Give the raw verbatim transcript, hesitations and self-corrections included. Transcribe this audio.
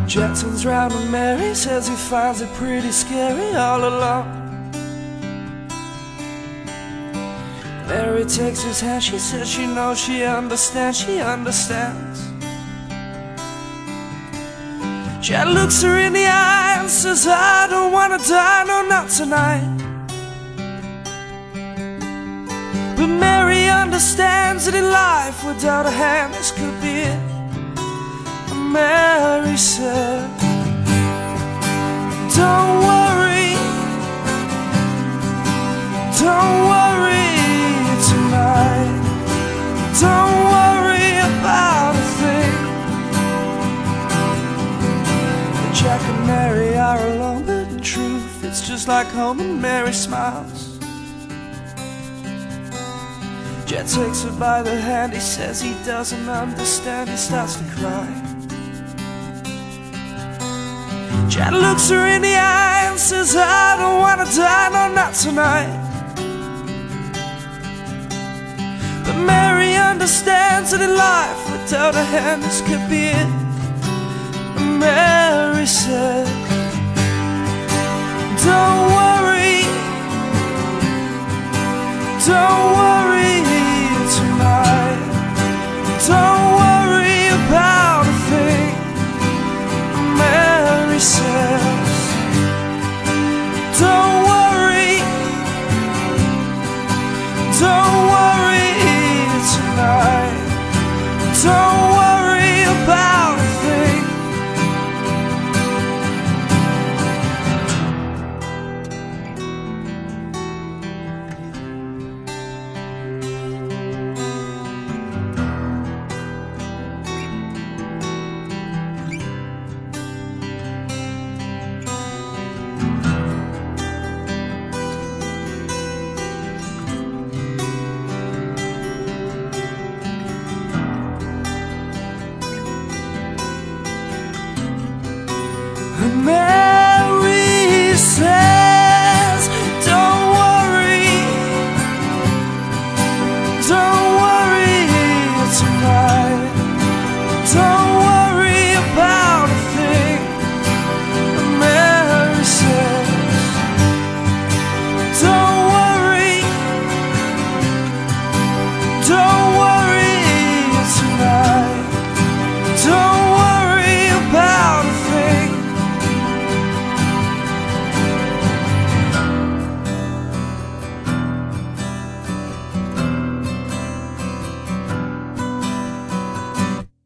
Jack turns round to Mary, says he finds it pretty scary all alone. Mary takes his hand, she says she knows, she understands, she understands. Jack looks her in the eye and says, I don't wanna die, no, not tonight. But Mary understands that in life without a hand this could be it. And Mary said, don't worry, don't worry tonight. Don't worry about a thing. Jack and Mary are alone, but in truth it's just like home, and Mary smiles. Jack takes her by the hand, he says he doesn't understand, he starts to cry. Jack looks her in the eye and says, I don't wanna die, no, not tonight. But Mary understands that in life without a hand this could be it. And Mary said, don't worry, don't worry tonight. Don't worry about a thing. Mary says, don't worry, don't worry tonight. Don't worry about a thing. Man.